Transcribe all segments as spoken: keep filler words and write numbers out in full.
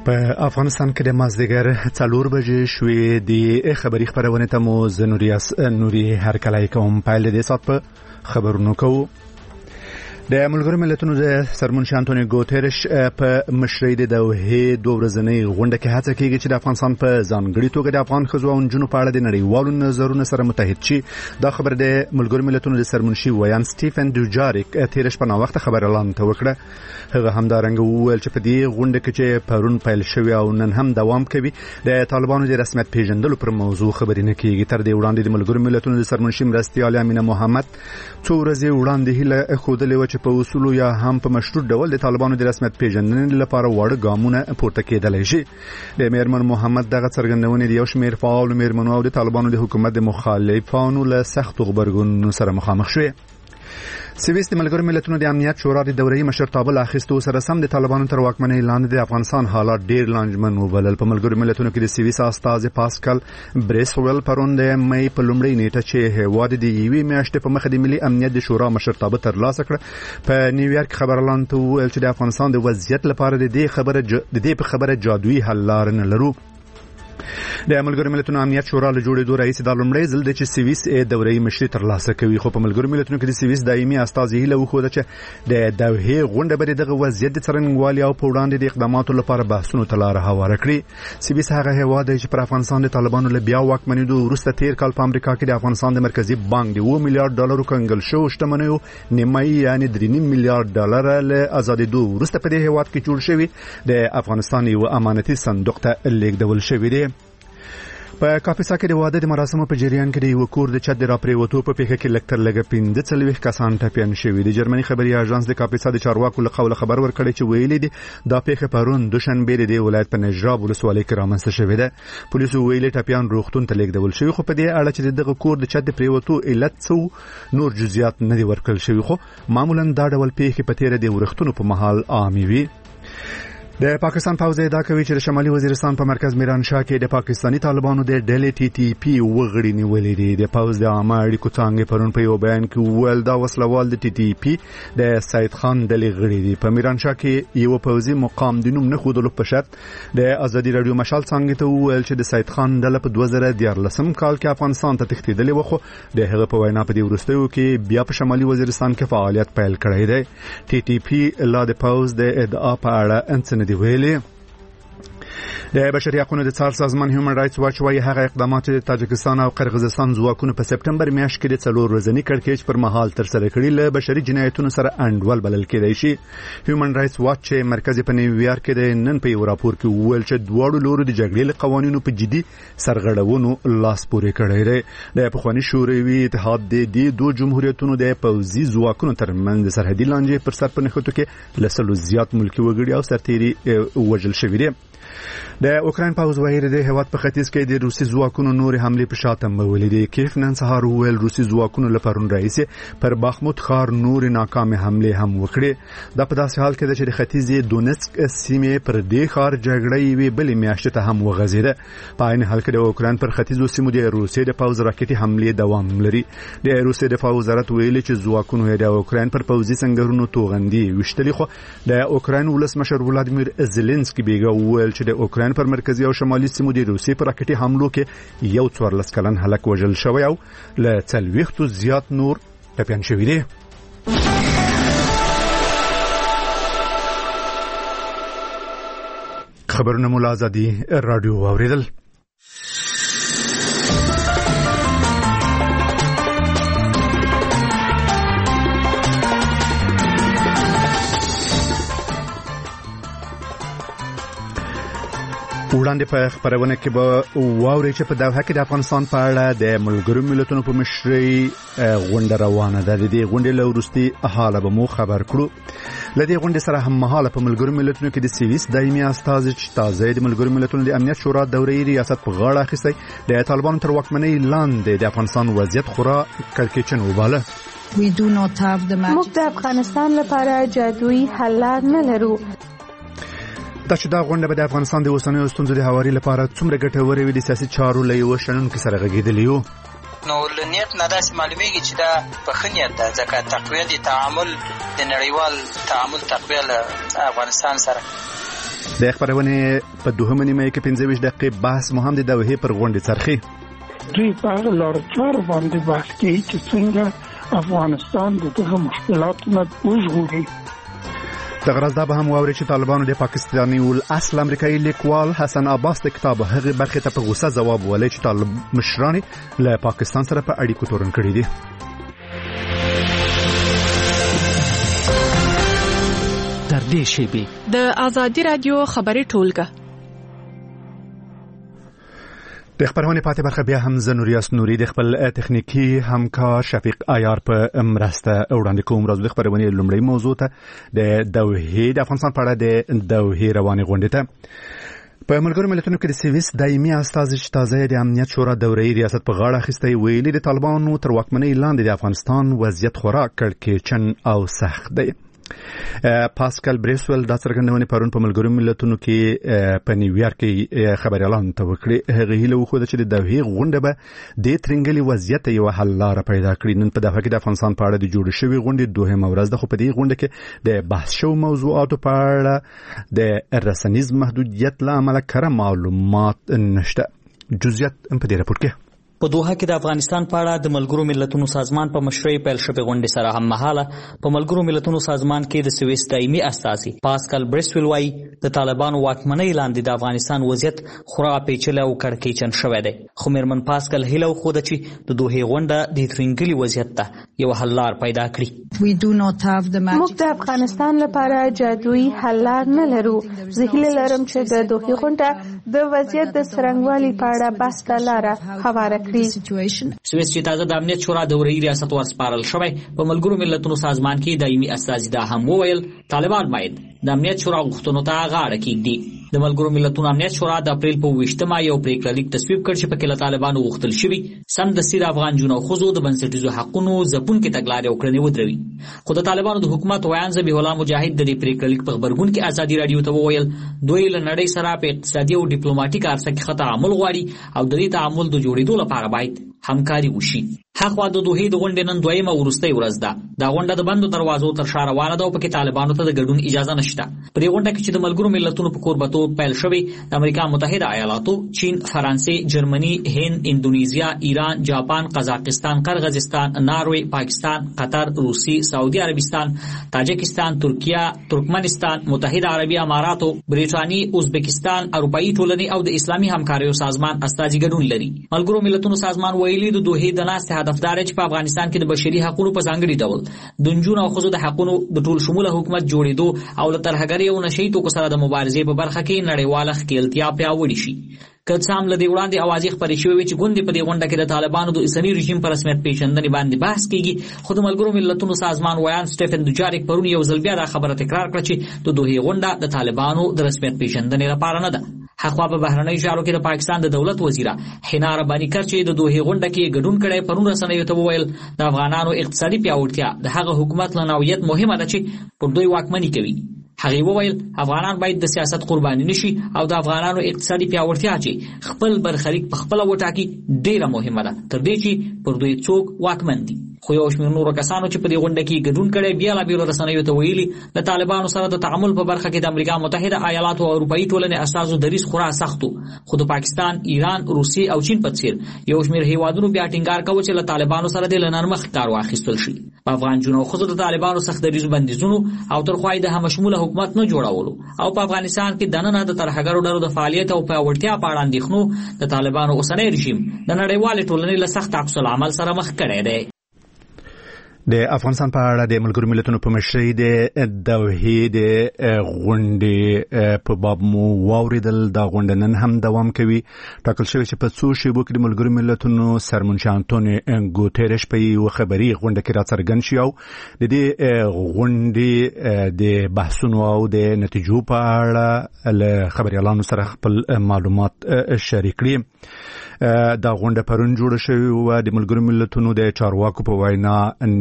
په افغانستان کې د مازدیګر څلور بجې شوې د خبري خبرونه ته مو زنوریاس نوري هرکلای کوم پایل د سات په خبرونو کوو. د ملګرو ملتونو د سرمنشي انټونیو ګوتيرش په مشرۍ د دوحې دوه ورځنۍ غونډه کې هڅه کوي چې د افغانستان په ځانګړي توګه د افغان ښځو او نجونو په اړه د نړیوالو نظرونو سره متحد شي. دا خبر د ملګرو ملتونو د سرمنشي ویان سټیفن دوجاریک تیر شپه نو وخت خبر اعلان ته وکړه. هغه همدارنګه وویل چې په دې غونډه کې چې پرون پیل شوی او نن هم دوام کوي د طالبانو د رسمیت پیژندلو پر موضوع خبرې نه کیږي. تر دې وړاندې د ملګرو ملتونو د سرمنشي مرستیال امینه محمد څو ورځې وړاندې هیله ښودلې و چې په اصولو یا هم په مشروط ډول د طالبانو د رسمیت پیژندنې لپاره واړه ګامونه پورته کېدلی شي. د میرمن محمد دغه څرګندونې د یو شمېر فعالو میرمنو او د طالبانو د حکومت د مخالفانو له سختو غبرګونونو سره مخامخ شوې. سویس د ملګرو ملتونو د امنیت شورا د دورې مشرتابه له اخیستو سره سم د طالبانو تر واکمنۍ لاندې د افغانستان حالات ډېر لانجمن وبلل. په ملګرو ملتونو کې د سویس استازي پاسکل بریسویل پرون د مې په لومړۍ نیټه چې هیواد د یوې میاشتې په مخ د ملي امنیت د شورا مشرتابه ترلاسه کړه په نیویارک خبر اعلان ته وویل چې د افغانستان د وضعیت لپاره د دې خبره د دې په خبره جادویي حل لار نه لرو. د ملګرو ملتونو امنیت شورا له جوړېدو راهیسې دا لومړی ځل دی چې سویس دورې مشري ترلاسه کوي. خو په ملګرو ملتونو کې د سویس دایمي استازي هیله وښوده چې د دوحې غونډه به دغه وضعیت د څرنګوالي او په وړاندې د اقداماتو لپاره بحثونو ته لاره هواره کړي. سویس هغه هیواد دی چې پر افغانستان د طالبانو له بیا واکمنېدو وروسته تیر کال په امریکا کې د افغانستان د مرکزي بانک د اوه میلیارډ ډالرو کنګل شوو شتمنیو نیمایي یعنې درې نیم میلیارډ ډالر له ازادېدو وروسته په دې هیواد کې جوړ شوي د افغانستان یو امانتي صندوق ته لیږدول شوی دی. په کاپیسا کې د واده د مراسمو په جریان کې د یو کور د چت د راپریوتو په پیښه کې لکتر لګه پنځه څلوېښت کسان ټپیان شوي. د جرمني خبري اژانس د کاپیسا د چارواکو له قوله خبر ورکړی چې ویلي دي دا پیښه پرون دوشنبه د دې ولایت په نجراب ولسوالۍ کې رامنځته شوې ده. پولیسو ویلي ټپیان روغتون ته لیږدول شوي خو په دې اړه چې دغه کور د چت د پریوتو علت څه نور جزئیات نه دي ورکړل شوي. خو معمولا دا ډول پیښې په تیره د ورښتونو په مهال عامې وي. د پاکستان پوځ ادعا کوي چې د شمالي وزیرستان په مرکز میرانشاه کې د پاکستانی طالبانو د ډلې ټي ټي پی وغړي نیولې دي. د پوځ د عامه اړیکو څانګې پرون په یو بیان کې وویل دا وسلوال د ټي ټي پی د سید خان ډلې غړي دي. په میرانشاه کې یو پوځي مقام د نوم نه ښودلو په شرط د ازادي رادیو مشال څانګې ته وویل چې د سید خان ډله په دوه زره دیارلسم کال کې افغانستان ته تښتېدلې و خو د هغه په وینا په دې وروستیو کې بیا په شمالي وزیرستان کې فعالیت پیل کړی دی. ټي ټي پی لا د پوځ د ادعا په اړه انڅ دی ویلي. د بشري حقوقو د څار سازمان هیومن رائټس واچ وايي هغه اقدامات چې تاجکستان او قرغیزستان ځواکونو په سپټمبر میاشت کې د څلور ورځني کړکېچ پر مهال تر سره کړي له بشري جنایتونو سره انډول بلل کېدای شي. هیومن رائټس واچ چې مرکز په نیویارک کې د نن په یو راپور کې وویل چې دواړو لورو د جګړې له قوانینو په جدي سرغړونو لاس پورې کړی دی. د پخواني شوروي اتحاد د دې دوه جمهوریتونو د پوځي ځواکونو ترمنځ د سرحدي لانجې پر سر په نښتو کې له سلو زیات ملکي وګړي او سرتیري وژل شوي دي. د اوکراین پوځ وایي د هیواد په ختیځ کې د روسي ځواکونو نور حمله په شاته مولې دي. کیف نن سهار ویل روسي ځواکونو له پرون راځي پر باخموت ښار نور ناکام حمله هم وکړي. دا په داسې حال کې ده چې د ختیځ دونیتسک سیمې پر دې ښار جګړه یې بلې میاشتې ته هم وغځېده. په عین حال کې د اوکراین پر ختیځو سیمو د روسي د پوځ راکټي حمله دوام لري. د روسي دفاع وزارت ویلي چې ځواکونو د اوکراین پر پوځي سنگرونو توغندي وشتلي خو د اوکراین ولسمشر ولادیمیر زيلنسکي بیګا ویل چې د اوکراین پر مرکزی او شمالي سیمو د روسي پر راکټي حملو کې یو څوارلس کلن هلک وژل شوی او له څلوېښتو زیات نور ټپیان شوي دي. خبرونه مو له ازادي راډیو واوریدل. وړاندې په خبرونه کې به واوري چې په دوحه کې د افغانستان په اړه د ملګرو ملتونو په مشرۍ غونډه روانه ده. د دې غونډې له وروستي حاله به مو خبر کړو. له دې غونډې سره هم مهاله په ملګرو ملتونو کې د سویس دایمي استازي چې تازه د ملګرو ملتونو د امنیت شورا دورې ریاست په غاړه اخیستی د طالبانو تر واکمنۍ لاندې د افغانستان وضعیت خورا کړکېچن وباله. موږ د افغانستان لپاره جادویي حل لار نه لرو. دا چې دا غونډه به د افغانستان د اوسنیو ستونزو د هواري لپاره څومره ګټوره وي د سیاسي چارو له یو شنونکي سره غږېدلی یو. نو لنیت نه داسې معلومیږي چې دا په ښه نیت ده ځکه تقویه د تعامل د نړیوال تعامل تقویه له افغانستان سره د خبرونه په دوهمه نیمه کې پنځه ویشت دقیقې بحث مو هم د دوحې پر غونډې څرخي. دوی په هغه لار چار باندې بحث کوي چې څنګه افغانستان دغه مشکلات نه وژغوري. د غرض دا به هم واوري چې طالبانو د پاکستاني ول اصل امریکایي لیکوال حسن عباس د کتاب هغه برخه ته په غوسه ځواب ولې چې طالب مشران له پاکستان سره په اړیکو تورن کړی دي. تر دې شی د آزادی رادیو خبري ټولګه د خبرونه پاتې برخه بیا هم زنوریاس نوري د خپل تخنیکی همکار شفیق عیار په مرسته وړاندې کوم. راځو د خبرونه لومړی موضوع ته د دوحې د افغانستان په اړه د دوحې رواني غونډې ته په ملګرو ملتونو کې د سویس دایمي استازي چې تازه د امنیت شورا دورې ریاست په غاړه اخیستی ویلي د طالبانو تر واکمنۍ لاندې د افغانستان وضعیت خورا کړکېچن او سخت دی. پاسکل بریسول د څرګندونې پرون په ملګرو ملتونو کې په نیویارک کې خبريالان ته وکړي. هغه هیله وخوده چې د دوحې غونډه به د ترنګلي وضعیت یو حل لاره پیدا کړي. نن په دغه کې د افغانستان په اړه د جوړ شوی غونډې دوهمه ورځ ده، خو په دې غونډه کې د بحث شو موضوعاتو په اړه د رسنیز محدودیت له امله کره معلومات نشته. جزئیات په دې راپور کې په دوحه کې د افغانستان په اړه د ملګرو ملتونو سازمان په مشرۍ پیل شوې غونډې سره هم مهاله په ملګرو ملتونو سازمان کې د سویس دایمي استازي پاسکل بریسول وايي د طالبانو واکمنۍ لاندې د افغانستان وضعیت خورا پیچلی او کړکېچن شوی دی. خو میرمن پاسکل هیله وښوده چې د دوحې غونډه د ترنګلي وضعیت ته یو حل لار پیدا کړي. موږ د افغانستان لپاره جادویي حل لار نه لرو. زه هیله لرم چې د دوحې غونډه د وضعیت د څرنګوالي په اړه بحث ته لاره هواره سویس چې تازه د امنیت شورا دورې ریاست ورسپارل شوی په ملګرو ملتونو سازمان کې دایمي استازي دا هم وویل طالبان باید د امنیت شورا غوښتنو ته غاړه کېږدي. د ملګرو ملتونو امنیت شورا د اپریل په ویشتمه یو پریکړه لیک تصویب کړ چې پکې له طالبانو غوښتل شوی سمدستي د افغان جنو خوځو د بنسټیزو حقوقو ځپونکي تګلارې او کړنې ودروي. خو د طالبانو د حکومت ویان ذبیح الله مجاهد د دې پریکړه لیک په خبرګون کې ازادي رادیو ته وویل دوی له نړۍ سره په اقتصادي او ډیپلوماټیک عرصه کې خطر عمل غواړي او د دې تعامل د جوړېدو لپاره باید همکاري وشي. هغه د دوحې د غونډې نن دویمه وروستۍ ورځ ده. دا غونډه د بندو دروازو تر شا روانه ده او پکې طالبانو ته د ګډون اجازه نشته. په دې غونډه کې چې د ملګرو ملتونو په کوربتوب پیل شوی د امریکا متحده ایالاتو، چین، فرانسې، جرمني، هند، اندونیزیا، ایران، جاپان، قزاقستان، قرغیزستان، ناروې، پاکستان، قطر، روسي، سعودي عربستان، تاجکستان، ترکیه، ترکمنستان، متحده عربي اماراتو، بریټانیا، ازبکستان، اروپאי ټولنې او د اسلامي همکاریو سازمان استازي ګډون لري. ملګرو ملتونو سازمان ویلي د دوحې د ناستې هدف دا چې په افغانستان کې د بشري حقوقو په ځانګړي ډول د نجونو او ښځو د حقوقو د ټول شموله حکومت جوړېدو او له ترهګرۍ او نشهیي توکو سره د مبارزې په برخه کې نړیواله ښکېلتیا پیاوړې شي. که څه هم له دې وړاندې اوازې خپرې شوې وې چې ګوندې په دې غونډه کې د طالبانو د اوسني رژیم په رسمیت پیژندنې باندې بحث کېږي، خو د ملګرو ملتونو سازمان ویان سټیفن دوجاریک پرون یو ځل بیا دا خبره تکرار کړه چې د دوحې غونډه د طالبانو د رسمیت پیژندنې لپاره نه ده. حقوا په بهرنۍ چارو کې د پاکستان د دولت وزیره حنا رباني کر چې د دوحې غونډه کې ګډون کړي پرون رسنیو ته وویل د افغانانو اقتصادي پیاوړتیا د هغه حکومت له نوعیت مهمه ده چې پر دوی واکمني کوي. هغه وویل افغانان باید د سیاست قرباني نشي او د افغانانو اقتصادي پیاوړتیا چې خپل برخلیک په خپل وټاکي ډیره مهمه ده تر دې چې پر دوی څوک واکمن دي. خو یو شمېر نورو کسانو چې په دې غونډه کې ګډون کړي بیا لا بیرو رسنیو ته ویلي د طالبانو سره د تعامل په برخه کې د امریکا متحده ایالاتو او اروپאי ټولنې اساسو دریس خورا سختو، خو د پاکستان، ایران، روسي او چین په څیر یو شمېر هیوادونو بیا ټینګار کوي چې له طالبانو سره د لنرمخ کار واخیستل شي. په افغان جنو خود د طالبانو سخت دریز بندیزونو او تر خوای د همشموله حکومت نه جوړولو او په افغانستان کې د نن د ترهګرو ډلو د فعالیت او پیاوړتیا په اړه اندېښنو د طالبانو اوسنی رژیم د نړیوال ټولنې له سخت عکس العمل سره مخ کړی دی. د افغانستان په اړه د ملګرو ملتونو په مشرۍ د دوحې د غونډې په باب مو واوریدل. دا غونډه نن هم دوام کوي. ټاکل شوی چې په څو شیبو کې د ملګرو ملتونو سرمنشي انټونیو ګوتریش په یو خبري غونډه کې راڅرګند شي او د دې غونډې د بحثونو او د نتیجو په اړه له خبريالانو سره خپل معلومات شریک کړي. دا غونډه پرون جوړه شوې و د ملګرو ملتونو د چارواکو په وینا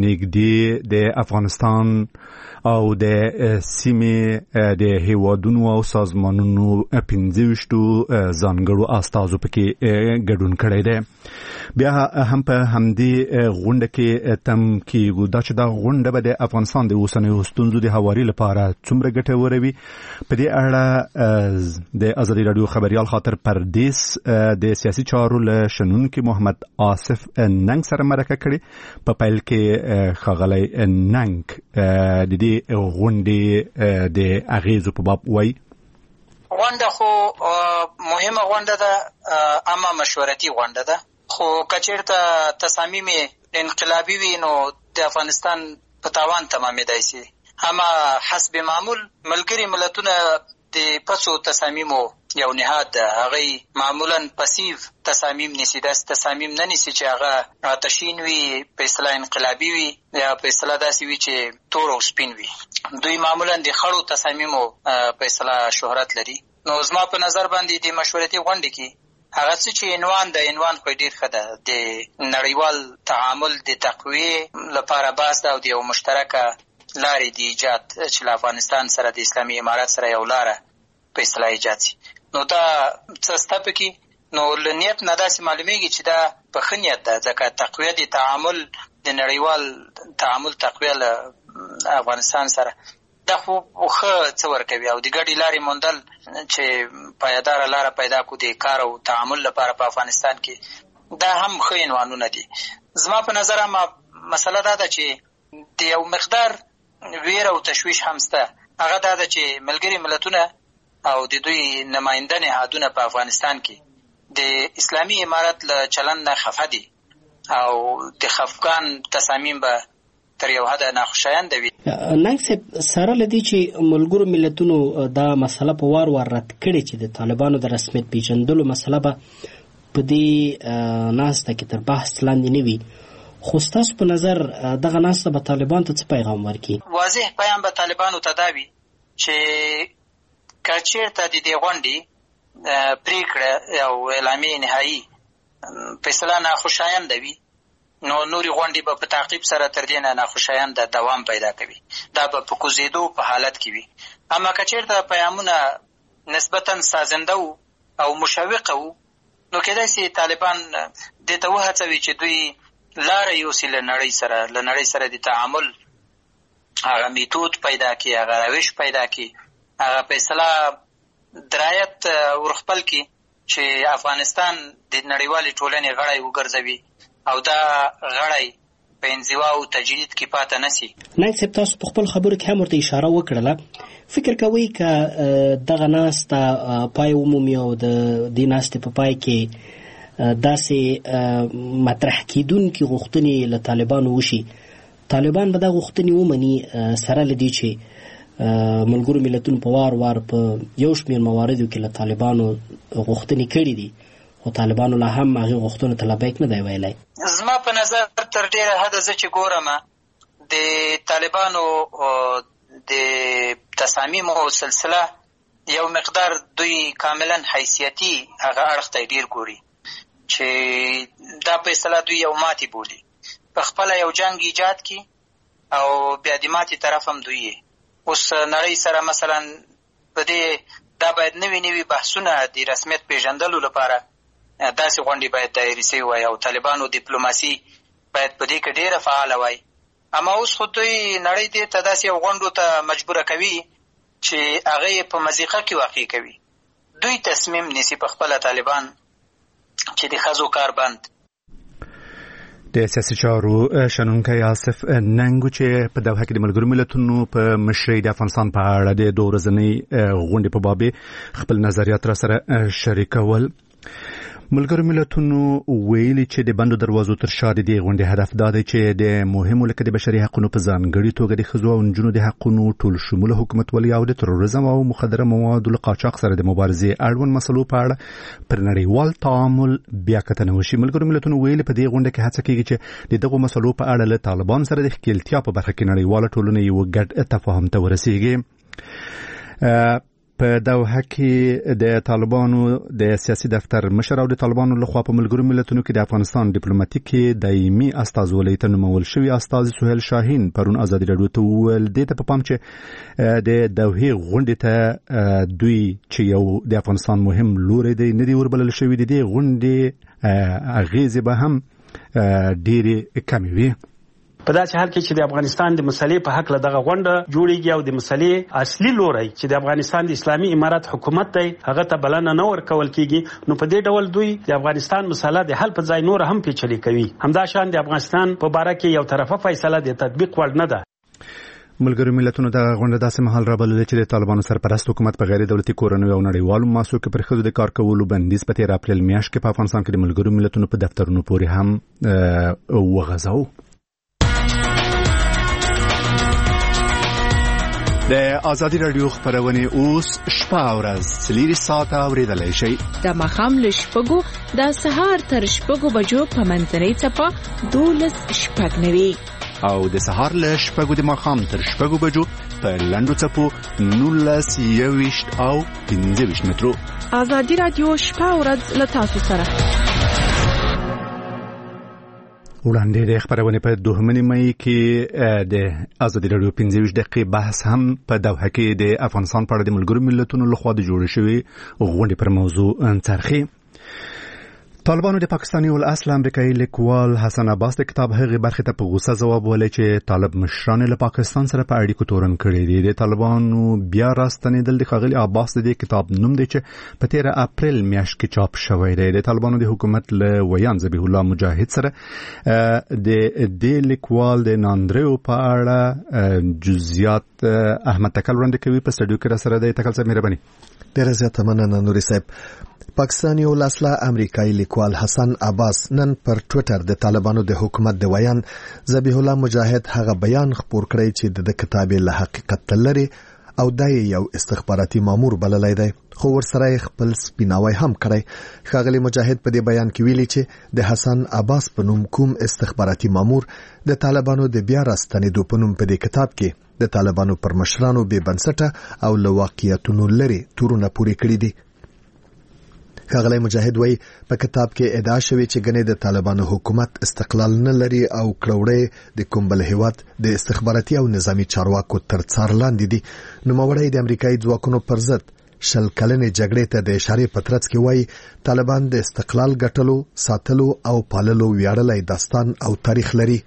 نږدې د افغانستان او د سیمې د هیوادونو او سازمانونو پنځه ویشتو ځانګړو استازو پکې ګډون کړی دی. بیا هم په همدې غونډه کې تم کېږو دا چې دا غونډه به د افغانستان د اوسنیو ستونزو د هواري لپاره څومره ګټوره وي. په دې اړه د ازادي راډیو خبريال خاطر پردیس د سیاسي چارو له شنونکي محمد آصف ننګ سره مرکه کړې. په پیل کې ښاغلی ننګ د دې غونډې د اغیزو په باب وایي. غونډه خو مهمه غونډه ده، اما مشورتي غونډه ده، خو کچیرته تصامیم انقلابي وي نو د افغانستان په تاوان تمامېدای شي. اما حسب معمول ملګري ملتونه د پسو تصامیمو یو نهاد ده، هغه معمولا پسیو تصامیم نیسي، داسې تصامیم نه نیسي چې هغه آتشین وي، په اصطلاح انقلابي وي، یا په اصطلاح داسې وي چې تور او سپین وي. دوی معمولا د خړو تصامیمو په اصطلاح شهرت لري. نو زما په نظر باندې د مشورتي غونډې کې هغه څه چې عنوان د عنوان خو ډېر ښه ده، د نړیوال تعامل د تقویې لپاره بحث ده او د یو مشترکه لارې د ایجاد چې له افغانستان سره د اسلامي امارت سره یو لاره په اصطلاح ایجاد شي. نو دا څه سته پکې، نو له نیت نه داسې معلومیږي چې دا په ښه نیت ده، ځکه تقویه د تعامل د نړیوال تعامل تقویه له افغانستان سره دا خو ښه څه ورکوي، او د ګډې لارې موندل چې پایداره لاره پیدا کړو د کار او تعامل لپاره په افغانستان کې، دا هم ښه عنوانونه دي. زما په نظر هم مسله دا ده چې د یو مقدار ویر او تشویش هم شته. هغه دا ده چې ملګري ملتونه او د دوی نماینده نهادونه په افغانستان کې د اسلامي امارت له چلند نه خفه دي او د خفګان تصامیم به تر یو حده ناخوشایند وي. ننګ صاحب، سره له دې چې ملګرو ملتونو دا مسله په وار وار رد کړې چې د طالبانو د رسمیت پیژندلو مسله به په دې ناسته کې تر بحث لاندې نه وي، خو ستاسو په نظر دغه ناسته به طالبان ته څه پیغام ورکړي؟ واضح پیغام به طالبانو ته دا وي چې که چېرته د دې غونډې پرېکړه او اعلامیې نهایي په اصطلاح ناخوشایند وي، نو نورې غونډې به په تعقیب سره تر دې نه ناخوشایند دوام پیدا کوي، دا به په کوزېدو په حالت کې وي. اما که چېرته پیغامونه نسبتا سازنده وو او مشوقه وو، نو کېدای شي طالبان دې ته وهڅوي چې دوی لاره یوسي له نړۍ سره له نړۍ سره د تعامل هغه میتود پیدا کړي، هغه روش پیدا کړي، هغه په اصطلاح درایت ورخپل کړي چې افغانستان د نړیوالې ټولنې غړی وګرځوي او دا غړی په انزوا او تجدید کې پاته نشي. ننګ صاحب، تاسو په خپل خبرو کې هم ورته اشاره وکړله، فکر کوئ که دغه ناسته پای ومومي او د دې ناستې په پای کې داسې مطرح کیدونکي غوښتنې له طالبانو وشي، طالبان به دا غوښتنې ومني، سره له دې چې ملګرو ملتونو په وار وار په یو شمېر مواردو کې له طالبانو غوښتنې کړي دي، خو طالبانو لا هم هغې غوښتنو ته لبیک نه دی ویلی؟ زما په نظر تر ډېره حده زه چې ګورم د طالبانو د تصامیمو سلسله یو مقدار دوی کاملا حیثیتي هغه اړخ ته ډېر ګوري چې دا په اصطلاح دوی یو ماتې بولي، په خپله یو جنګ ایجاد کی او بیا د ماتې طرف هم دوی یې. اوس نړۍ سره مثلا په دې دا باید نوي نوي بحثونه د رسمیت پیژندلو لپاره داسې غونډې باید دایرې شوې وای او طالبانو ډیپلوماسي باید په دې کې ډېره فعاله وای. اما اوس خو دوی نړۍ دې ته داسې یو غونډو ته مجبوره کوي چې هغه یې په مضیقه کې واقع کوي. دوی تصمیم نیسي په خپله طالبان چې د ښځو کار بند. د سیاسي چارو شنونکی آصف ننګ چې په دوحه کې د ملګرو ملتونو په مشرۍ د افغانستان په اړه د دوه ورځنۍ غونډې په باب خپل نظریات را سره شریکول. ملګرو ملتونو ویلي چې د بندو دروازو تر شا د دې غونډې هدف دا دی چې د مهمو لکه د بشري حقونو په ځانګړي توګه د ښځو او نجونو د حقونو ټول شموله حکومتولي او د تروریزم او مخدره موادو له قاچاق سره د مبارزې اړوند مسلو په اړه پر نړیوال تعامل بیا کتنه وشي. ملګرو ملتونو ویلي په دې غونډه کې هڅه کیږي چې د دغو مسلو په اړه له طالبان سره د ښکېلتیا په برخه کې نړیواله ټولنه یو ګډ تفاهم ته ورسیږي. په دوحه کې د طالبانو د سیاسي دفتر مشر او د طالبانو لخوا په ملګرو ملتونو کې د افغانستان ډیپلوماټیکي دایمي استازولۍ ته نومول شوی استاذ سهیل شاهین پرون ازادي راډیو ته وویل دې ته په پام چې د دوحې غونډې ته دوی چې یو د افغانستان مهم لوری دی نه دی وربلل شوی دی د غونډې اغیزې به هم ډېرې کمې وي. په داسې حال کې چې د افغانستان د مسلې په حق له دغه غونډه جوړیږي او د مسلې اصلي لوری چې د افغانستان د اسلامي امارات حکومت دی هغه ته بلنه نه ورکول کیږي نو په دې ډول دوی د افغانستان مسله د حل په ځای نور هم پیچلې کوي. همدا شان د افغانستان په باره کې یو طرفه فیصله د تطبیق وړ نه ده. ملګرو ملتونو د غونډه داسې مهال رابلل چې د طالبانو سرپرست حکومت په غیر دولتي کورنیو او نړیوالو مؤسسو کې پر ښځو د کار کولو بندیز په تیر اپریل میاشت کې په افغانستان کې د ملګرو ملتونو په دفترونو پورې هم وغځاو. د آزادي راډیو خبرونه اوس شپه او ورځ څلور ساعته اوریدلای شئ. د ماښام له شپږو د سهار تر شپږو بجو په منځنۍ څپه دولس شپږ نوي او د سهار له شپږو د ماښام تر شپږو بجو په لنډو څپو نولس یوویشت او پنځه ویشت مترو. آزادي راډیو شپه او ورځ له تاسو سره. وړاندې د خبرونه په دوهمه مې کې د آزادي راډیو پنځه ویشت دقیقې بحث هم په دوحه کې د افغانستان په اړه د ملګرو ملتونو لخوا د جوړ شوی غونډې پر موضوع انڅرخي. طالبانو د پاکستاني الاصل امریکایي لیکوال حسن عباس د کتاب هغه برخه ته په غوسه ځواب ولې چې طالب مشران له پاکستان سره په اړیکو تورن کړی دي. د طالبانو بیا راستنیدل د خغلی عباس د کتاب نوم دی چې په تیر اپریل میاشت کې چاپ شوی دی. د طالبانو د حکومت له ویان ذبیح الله مجاهد سره د د لیکوال د ناندریو په اړه جزئیات احمد تکل وړاندې کوي. په سټډیو کې را سره دی تکل صاحب مهرباني. ډېر زیاته مننه نوري صاحب. پاکستاني الاصل امریکایي لیکوال حسن عباس نن پر ټوئیټر د طالبانو د حکومت د ویان ذبیح الله مجاهد هغه بیان خپور کړی چې د کتاب له حقیقت لري او دای یو استخباراتي مامور بللای دی خو ورسره خپل سپیناوی هم کړی. ښاغلی مجاهد په دې بیان کې ویلي چې د حسن عباس په نوم کوم استخباراتي مامور د طالبانو د بیا راستنېدو په نوم په دې کتاب کې د طالبانو پر مشرانو بې بنسټه او له واقعیتونو لري تورونه پورې کړي دي. ښاغلی مجاهد وایي په کتاب کې ادعا شوې چې ګنې د طالبانو حکومت استقلال نه لري او کړوړې د کوم بل هیواد د استخباراتي او نظامی چارواکو تر څار لاندې دي. نوموړی د امریکایي ځواکونو پر ضد شل کلنې جګړې ته د اشارې په ترڅ کې وایي طالبان د استقلال ګټلو ساتلو او پاللو ویاړلی داستان او تاریخ لري.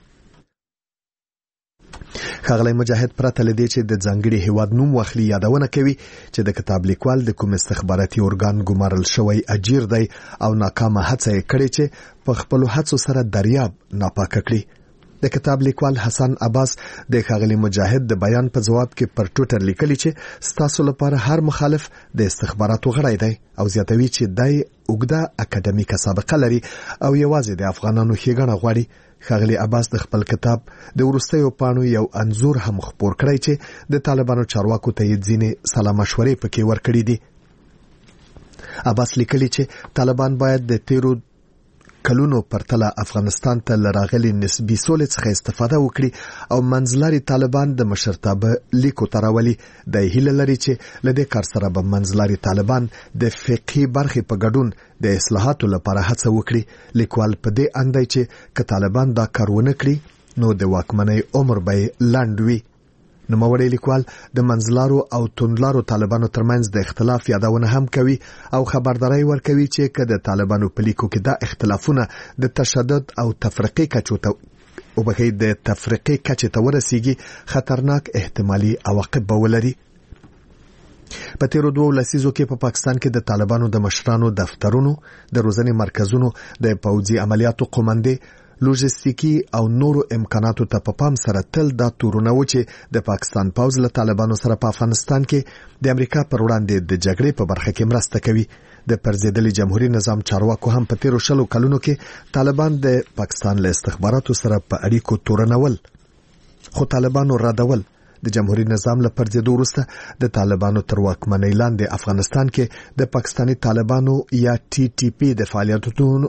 ښاغلی مجاهد پرته له دې چې د ځانګړي هیواد نوم واخلي یادونه کوي چې د کتاب لیکوال د کوم استخباراتي ارګان ګمارل شوی اجیر دی او ناکامه هڅه یې کړې چې په خپلو هڅو سره دریاب ناپاکه کړي. د کتاب لیکوال حسن عباس د ښاغلی مجاهد د بیان په جواب کې پر ټوئیټر لیکلي چې ستاسو لپاره هر مخالف د استخباراتو غړی دی او زیاتوي چې دای اوږده اکاډمیکه سابقه لري او یوازې د افغانانو ښېګڼه غواړي. ښاغلی عباس د خپل کتاب د وروستیو پاڼو یو انځور هم خپور کړی چې د طالبانو چارواکو ته یې ځینې سلا مشورې پکې ورکړي دي. عباس لیکلي چې طالبان باید د تیرو کلونو پرتله افغانستان ته لراغلي نسبي سولې څخه استفاده وکړي او منځلاري طالبان د مشرتابه لیکو ته راولي. د هیله لري چې له دې کار سره به منځلاري طالبان د فقهي برخې په ګډون د اصلاحاتو لپاره هڅه وکړي. لیکوال په دې اند دی چې که طالبان دا کار ونه کړي نو د واکمنۍ عمر به لنډ وي. نوموړی لیکوال د منځلارو او توندلارو طالبانو ترمنځ د اختلاف یادونه هم کوي او خبرداري ورکوي چې که د طالبانو په لیکو کې دا اختلافونه د تشدد او تفرقې کچو ته او بخې د تفرقې کچې ته ورسیږي خطرناک احتمالي عواقب به ولري. په تیرو دوه لسیزو کې په پاکستان کې د طالبانو د مشرانو دفترونو د روزنې مرکزونو د پوځي عملیاتو قومندې لوجستیکی او نورو امکاناتو ته په پام سره تل دا تورونه و چې د پاکستان پوځ له طالبانو سره په افغانستان کې د امریکا پر وړاندې د جګړې په برخه کې مرسته کوي. د پرځېدلي جمهوریت نظام چارواکو هم په تیرو شلو کلونو کې طالبان د پاکستان له استخباراتو سره په اړیکو تورنول خو طالبانو ردول. د جمهوریت نظام له پرځېدو وروسته د طالبانو تر واکمنۍ لاندې افغانستان کې د پاکستاني طالبانو یا ټي ټي پی د فعالیتونو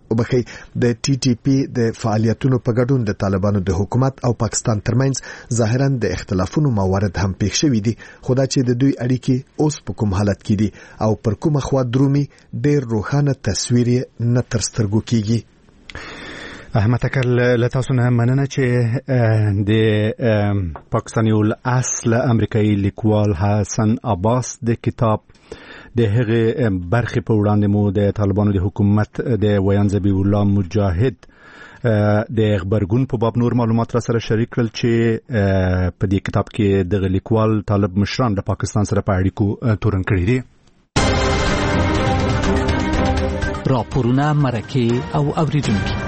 وبخي د ټي ټي پی د فعالیتونو په ګډون د طالبانو د حکومت او پاکستان ترمنځ ظاهرا د اختلافونو موارد هم پېښ شوي دي، خو دا چې د دوی اړیکې اوس په کوم حالت کې دي او پر کومه خوا درومي ډېر روښانه تصویر نه تر سترګو کیږي. احمد تکل له تاسو نه مننه چې د پاکستاني الاصل امریکایي لیکوال حسن عباس د کتاب د هغه برخې په وړاندې مو د طالبانو د حکومت د ویان ذبیح الله مجاهد د خبرګون په باب نور معلومات را سره شریک کړل چې په دې کتاب کې د لیکوال طالب مشران د پاکستان سره په اړیکو تورن کړی دي. راپورونه، مرکې او اوریدونکو.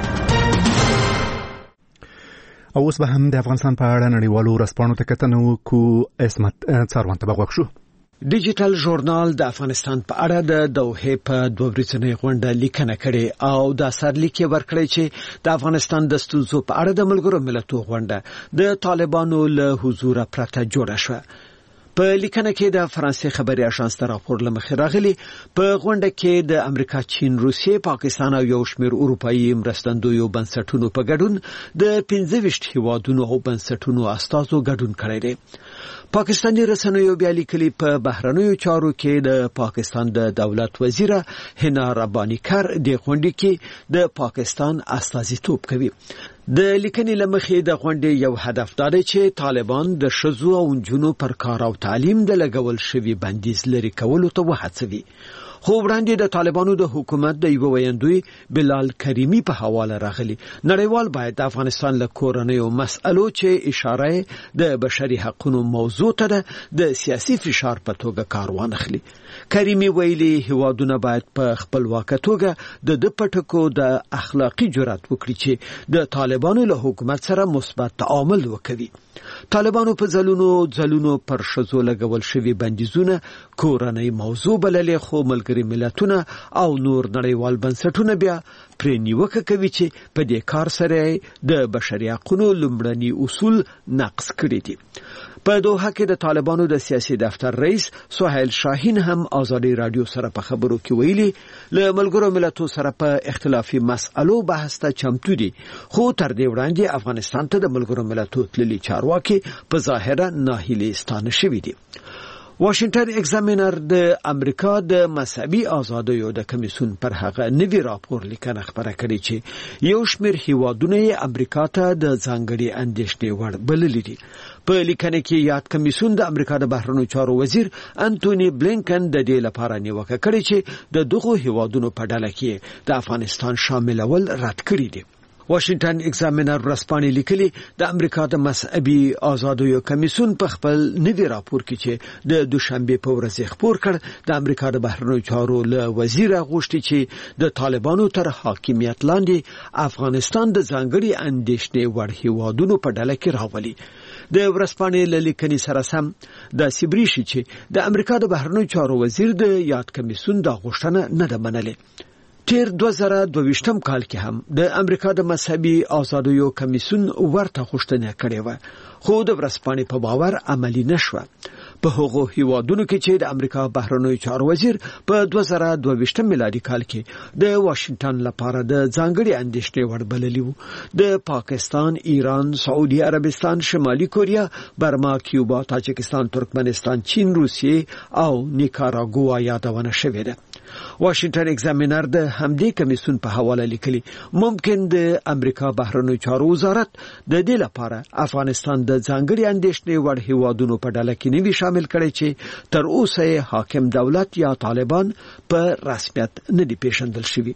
او اوس به هم د افغانستان په اړه نړیوالو ورځپاڼو ته کتنه وکړو. اسمت څاروان ته بغوښ شو. ډیجیټل ژورنال د افغانستان په اړه د دوحې په دوه ورځنۍ غونډه لیکنه کړې او د سرلیک ورکړی چې د افغانستان د ستونزو په اړه د ملګرو ملتونو غونډه د طالبانو له حضور پرته جوړه شوه. په لیکنه کې د فرانسې خبري اژانس ته راپور لمخې راغلي په غونډه کې د امریکا، چین، روسیې، پاکستان او یو شمېر اروپאי مرستندویو بنسټونو په ګډون د پنځه ویشت هیوادونو او بنسټونو استازو ګډون کړی دی. پاکستاني رسنیو بیا لیکلي په بهرنیو چارو کې د پاکستان د دولت وزیره حنا ربانی کر د غونډې کې د پاکستان استازیتوب کوي. د لیکنې لمخې د غونډې یو هدف دا دی چې طالبان د ښځو او نجونو پر کار او تعلیم د لګول شوي بندیز لري کولو ته وهڅوي. خو وړاندې د طالبانو د حکومت د یو ویاندوی بلال کریمی په حواله راغلی نړیوال باید د افغانستان له کورنیو مسألو چې اشاره د بشري حقوقو موضوع ته ده د سیاسي فشار په توګه کار وانخلي. کریمی ویلي هیوادونه باید په خپلواکه توګه د د پټکو د اخلاقی جرأت وکړي چې د طالبانو له حکومت سره مثبت تعامل وکړي. طالبانو په ځلونو ځلونو پر شذو لګول شوی بندیزونه کورنۍ موضوع بللې، خو ملګري ملتونه او نور نړیوال بنسټونه بیا پرې نیوکه کوي چې په دې کار سره د بشري حقوقو لومړني اصول نقض کړي دي. په دوحه کې د طالبانو د سیاسي دفتر رئیس سهیل شاهین هم آزادي رادیو سره په خبرو کې ویلي له ملګرو ملتونو سره په اختلافي مسألو بحث ته چمتو دي، خو تر دې وړاندې افغانستان ته د ملګرو ملتونو تللي چارواکي په ظاهره ناهیلي ستانه شوي دي. واشنگټن ایگزامینر د امریکا د مذهبي آزادیو د کمیسیون پر هغه نوی راپور لیکنه خبره کړې چې یو شمېر هیوادونه یې امریکا ته د ځانګړي اندېښنې وړ بللي دي. په لیکنه کې یاد کمیسیون د امریکا د بهرنیو چارو وزیر انټونی بلینکن د دې لپاره نیوکه کړې چې د دغو هیوادونو په ډله کې د افغانستان شاملول رد کړي دي. واشنگټن ایگزامینر ورځپاڼې لیکلي د امریکا د مذهبي آزادیو کمیسیون په خپل نوي راپور کې چې د دوشنبه په ورځ خبر کړ د امریکا د بهرنیو چارو له وزیر غوښتي چې د طالبانو تر حاکمیت لاندې افغانستان د ځانګړي اندېښنې وړ هیوادونو په ډله کې راولي. د ورځپاڼې له لیکنې سره سم د سیبریشي چې د امریکا د بهرنیو چارو وزیر د یاد کمیسیون د غوښتنه نه ده منلې. تیر دوه زره دوه ویشتم کال کې هم د امریکا د مذهبي آزادیو کمیسیون ورته غوښتنه کړې و، خو د ورځپاڼې په باور عملی نشوه. په هغو هیوادونو کې چې د امریکا بهرنیو چارو وزیر په دوه زره دوه ویشتم میلادي کال کې د واشنگټن لپاره د ځانګړي اندېښنې وړ بللي وو، د پاکستان، ایران، سعودي عربستان، شمالي کوریا، برما، کیوبا، تاجکستان، ترکمنستان، چین، روسیې او نیکاراګوا یادونه شوې ده. واشنگټن ایگزامینر د همدې کمیسیون په حواله لیکلي ممکن د امریکا بهرنیو چارو وزارت د دې لپاره افغانستان د ځانګړي اندېښنې وړ هیوادونو په ډله کې نوي شامل کړي چې تر اوسه حاکم دولت یا طالبان په رسمیت نه دي پیژندل شوي.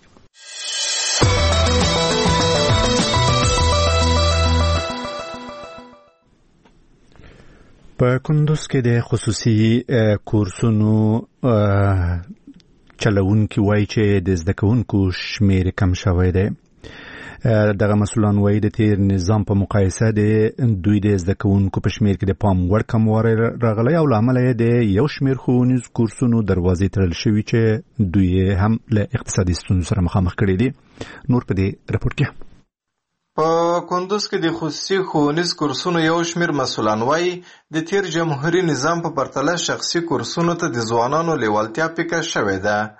په کندوز کې د خصوصي کورسونو چلوونکي وایي چې د زده کوونکو شمېر کم شوی دی. دغه مسؤلان وایي د تیر نظام په مقایسه د دوی د زده کوونکو په شمېر کې د پام وړ کموالی راغلی او له امله یې د یو شمېر ښوونیز کورسونو دروازې تړل شوي چې دوی هم له اقتصادي ستونزو سره مخامخ کړي دي. نور په دې رپورټ کې په کندوز کې د خصوصي ښوونیز کورسونو یو شمېر مسؤلان وایي د تیر جمهوریت نظام په پرتله شخصي کورسونو ته د ځوانانو لیوالتیا پیکه شوې ده.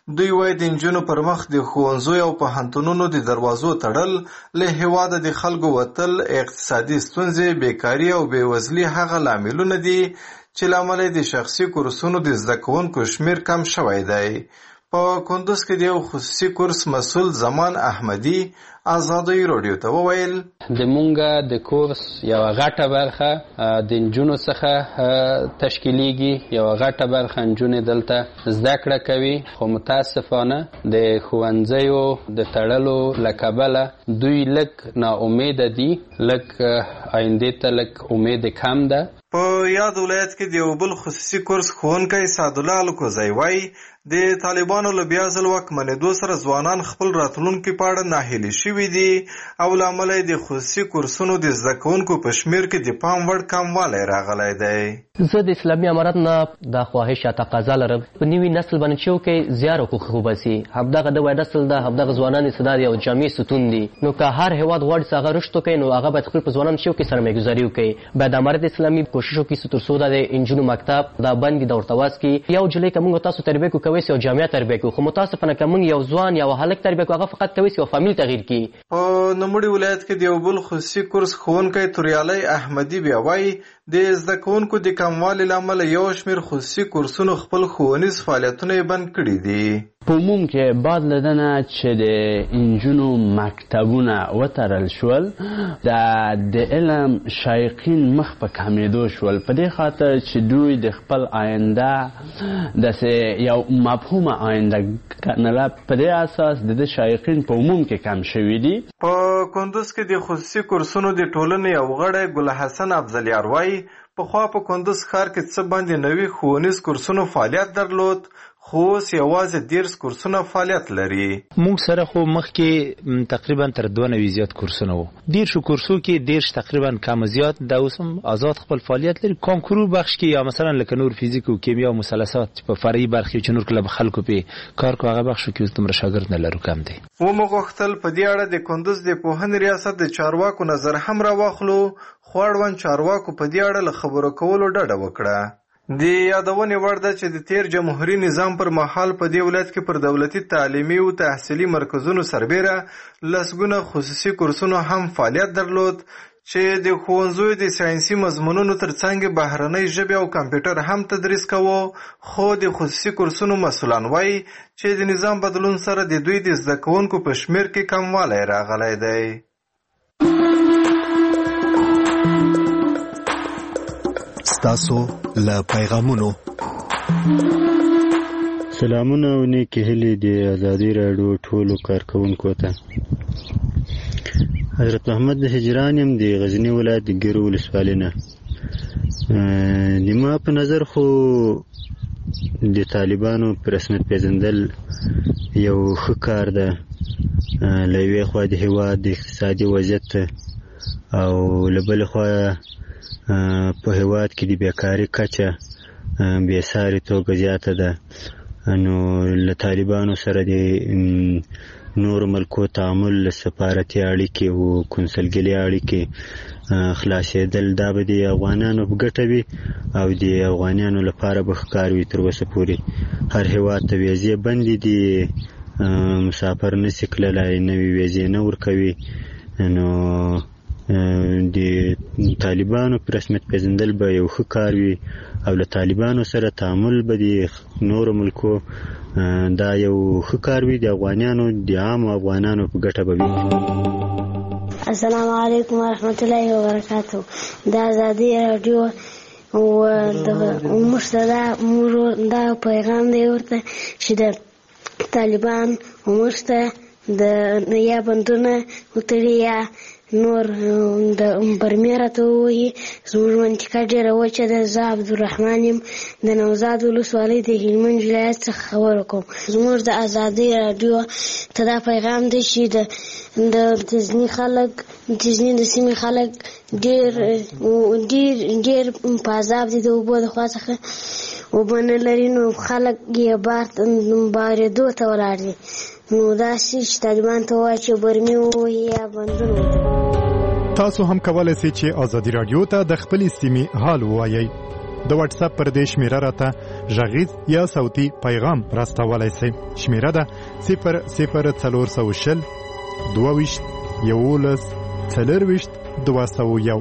دوی وایي د نجونو پر مخ د ښوونځیو او پوهنتونونو د دروازو تړل، له هېواده د خلکو وتل، اقتصادي ستونزې، بیکاري او بېوزلي هغه لاملونه دي چې له امله د شخصي کورسونو د زده کوونکو شمېر کم شوی دی. په کندوز کې د یو خصوصي کورس مسؤل زمان احمدي آزادۍ راډیو ته وویل د مونږه د کورس یو غټه برخه د نجونو څخه تشکیلیږي، یو غټه برخه نجونې دلته زده کړه کوي، خو متاسفانه د ښوونځیو د تړلو له کبله دوی لږ ناامیده دي، لږ آیندې ته لږ امید کم ده. په یاد ولایت کې د یو بل خصوصي کورس ښوونکی سعدالله الکوزی وایي د طالبانو له بیا ځل واکمنېدو سره ځوانان خپل راتلونکي په اړه ناهیلي شوي دي او له امله یې د خصوصي کورسونو د زده کوونکو په شمېر کې د پام وړ کموالی راغلی دی. زه د اسلامي امارت نه دا خواهش یا تقاضا لرم په نوي نسل باندې چې وکړي زیار حقوق وباسي. همدغه د وای نسل ده، همدغه ځوانان چې دا یو جامع ستون دي، نو که هر هېواد غواړي چې هغه رشد وکړي نو هغه باید خپل په ځوانانو چې وکړي سرمایه‌ګذاري وکړي. باید امارت اسلامي کوشش وکړي تر څو دا د نجونو مکتب دا بندي د ورته واس کړي. یو جلۍ که موږ تاسو تربیه کوو کوی یو جامع تربیه کوو، خو متاسفانه که موږ یو ځوان یا هلک تربیه کوو هغه فقط کوی یو فامیل تغییر کړي. په نوموړي ولایت کې د یو بل خصوصي کورس ښوونکی توریالی احمدي بیا وایي د زده کوونکو د کموالي له امله یو شمېر خصوصي کورسونو خپل ښوونیز فعالیتونه یې بند کړي دي. په عموم کې بعد له نه چې د انجونو مکتبونه وتړل شول، د علم شایقین مخ په کمېدو شول، په دې خاطر چې دوی د خپل آینده داسې یو مفهومه آینده ګڼله، په دې اساس د د شایقین په عموم کې کم شوي دي. په کندوز کې د خصوصي کورسونو د ټولنې یو غړی ګل حسن افضلیار وایي پخوا په کندوز ښار کې څه باندې نوي ښوونیز کورسونو فعالیت درلود، خو اوس یوازې دیرش کورسونه فعالیت لري. موږ سره خو مخکې تقریبا تر دوه نوي زیات کورسونه وو. دیرشو کورسو کې دیرش تقریبا کم زیات دا اوس هم آزاد خپل فعالیت لري. کانکورو بخش کې یا مثلا لکه نور فیزیک او کیمیا او مثلثات په فرعي برخې چې نور کله خلکو په کار کو هغه بخشو کې اوس دومره شاګرد نه لرو، کم دی. و موږ غوښتل په دې اړه د کندوز د پوهنې ریاست د چارواکو نظر هم راواخلو، خو اړوند چارواکو په دې اړه له خبرو کولو ډډه وکړه. د یادونې وړ ده چې د تیر جمهوري نظام پر مهال په دې ولایت کې پر دولتي تعلیمي او تحصیلي مرکزونو سربیره لسګونه خصوصي کورسونو هم فعالیت درلود چې د ښوونځیو د ساینسي مضمونونو ترڅنګ بهرنۍ ژبې او کمپیوټر هم تدریس کوو. خو د خصوصي کورسونو مسؤلان وایي چې د نظام بدلون سره د دوی د زده کوونکو په شمېر کې کموالی راغلی دی. ستاسو له پیغامونو سلامونه او نیکې هیلې د ازادي راډیو ټولو کارکوونکو ته. حضرت محمد هجران یم د غزني ولایت د ګیرو ولسوالۍ نه. د ما په نظر خو د طالبانو په رسمیت پیژندل یو ښه کار ده. له یوې خوا د هېواد د اقتصادي وضعیت او له بلې خوا په هېواد کې د بیکاري کچه بې ساري توګه زیاته ده. نو له طالبانو سره د نورو ملکو تعامل، سفارتي اړیکې او کنسلګري اړیکې خلاصېدل دا به د افغانانو په ګټه وي او د افغانانو لپاره به ښه کار وي. تر اوسه پورې هر هېواد ته ویزې بندې دي، مسافر نشي تللی، نوې ویزې نه ورکوي. نو د طالبانو په رسمیت پیژندل به یو ښه کار وي او له طالبانو سره تعامل به د نورو ملکو دا یو ښه کار وي، د افغانانو د عامو افغانانو په ګټه به وي. السلام علیکم ورحمت الله وبرکاتو. د ازادي راډیو او موږ دا پیغام دی ورته چې د طالبان موږ ته د یا بندونه وتړي یا نور د برمې راته ووایي. زموږ منطقه ډېره وچه ده. زه عبدالرحمن یم د نوزاد ولسوالۍ د هلمند ولایت څخه خبره کوم. زموږ د ازادۍ راډیو ته دا پیغام دی چې د غزني خلک د غزني د سیمې خلک ډېر ډېر ډېر په عذاب دي، د اوبو د خوا څخه اوبه نه لري، نو خلک یې بارېدو ته ولاړ دي. نو داسې چې طالبان ته وایي چې برمې ووایي یا بندونه وتړي. تاسو هم کولای شئ چې ازادي راډیو ته د خپلې سیمې حال ووایئ. د واتس اپ پر دې شمیره راته ژغیز یا صوتي پیغام راستولای شئ. شمیره ده صفر صفر څلور سوه شل دوه ویشت یولس څلرویشت دوه سوه یو.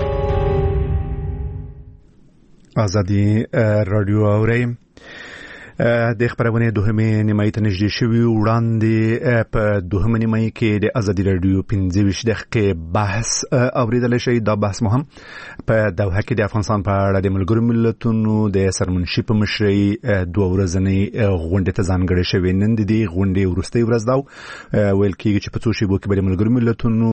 ازادي رادیو اورئ. د خبرونه دوهمه نیمایي ته نږدې شوي وړاندې په دوهمه نیمایي کې د ازادي رادیو پنځه ویشت دقیقې بحث اوریدلی شئ. دا بحث مو هم په دوحه کې د افغانستان په اړه د ملګرو ملتونو د سرمنشي په مشرۍ دوه ورځنۍ غونډې ته ځانګړې شوې. نن د دې غونډې وروستۍ ورځ ده. ویل کېږي چې په څو شېبو کې به د ملګرو ملتونو